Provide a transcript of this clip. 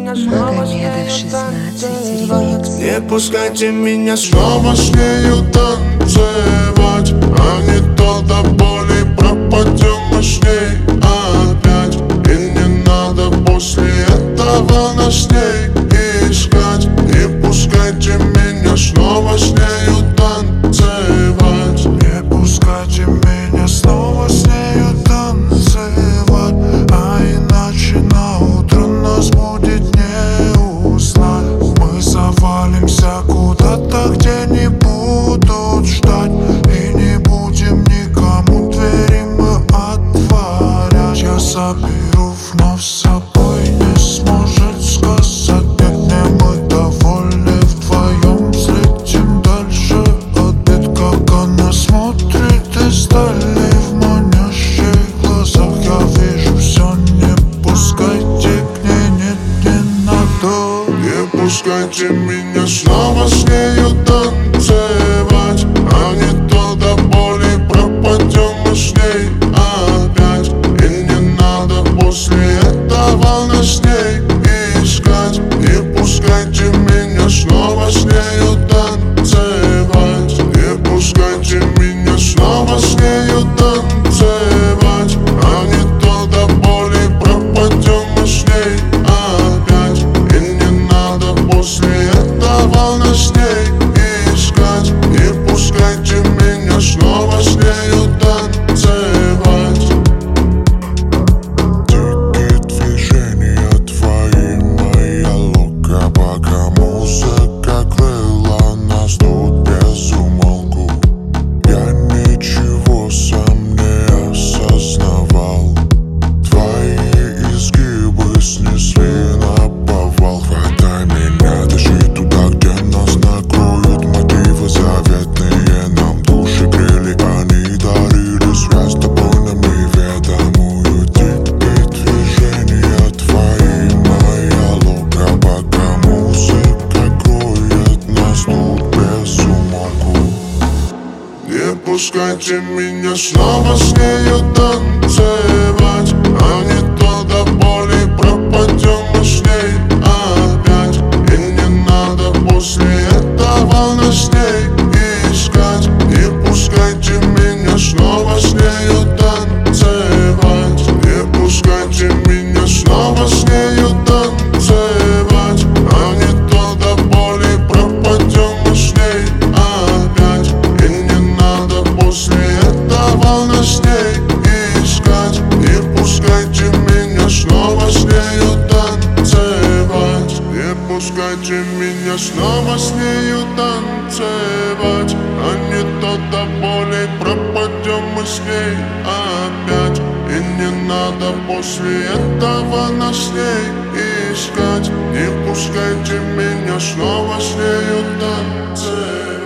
Магомедов 16 ремикс. Не пускайте меня снова с нею танцевать, а не то до боли пропадем мы с ней опять. И не надо после этого нас с ней искать. Не пускайте меня снова с нею танцевать. Не пускайте меня снова с нею танцевать, а иначе на утро нас будет не узнать. Мы завалимся куда-то, где не будут ждать, и не будем никому двери мы отворять. Я заберу вновь с собой, не сможет сказать нет. Не мы довольны вдвоем, взлетим дальше обед. Как она смотрит издали в манящих глазах, я вижу все. Не пускайте к ней, нет, не надо. Не пускайте меня снова с нею танцевать, а не то до боли пропадем мы с ней опять. И не надо после этого нас с ней искать. Не пускайте меня снова с нею танцевать. Не пускайте меня снова с нею танцевать, а не то до боли пропадем мы с ней опять. И не надо после этого нас с ней искать. Не пускайте меня снова с нею танцевать. Дикие движения твои, моя лука, пока музыка крыла нас тут без умолку. Я ничего сам не осознавал. Твои изгибы снесли на повал. Хватай меня, тащи туда, где нас накроют мотивы заветные. Нам души грели, они дарили связь с тобой нам неведомую. Дикие движения твои, моя лука, пока музыка кроет нас тут без умолку. Не пускайте меня снова с нею танцевать, а не то до боли пропадем мы с ней опять. И не надо после этого нас с ней искать. Не пускайте меня снова с нею танцевать. Не пускайте меня снова с нею танцевать, а не то до боли пропадем мы с ней опять. И не надо после этого нас с ней искать. Не пускайте меня снова с нею танцевать. Не пускайте меня снова с нею танцевать, а не то до боли пропадем мы с ней опять. И не надо после этого нас с ней искать. Не пускайте меня снова с нею танцевать.